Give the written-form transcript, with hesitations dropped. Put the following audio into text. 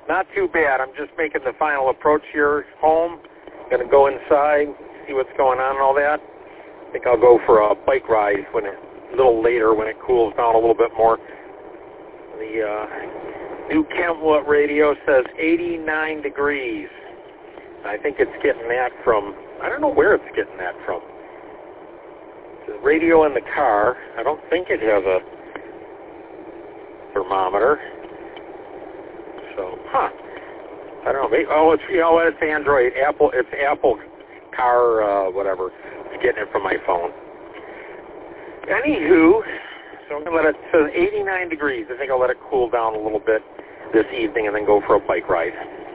Not too bad. I'm just making the final approach here home. Going to go inside, see what's going on and all that. I think I'll go for a bike ride a little later when it cools down a little bit more. The new Kentwood radio says 89 degrees. I think it's getting that from, I don't know where it's getting that from. The radio in the car, I don't think it has a thermometer. So, I don't know. Maybe, it's Android. It's Apple car, whatever. It's getting it from my phone. Anywho, so I'm going to let it, says 89 degrees. I think I'll let it cool down a little bit this evening and then go for a bike ride.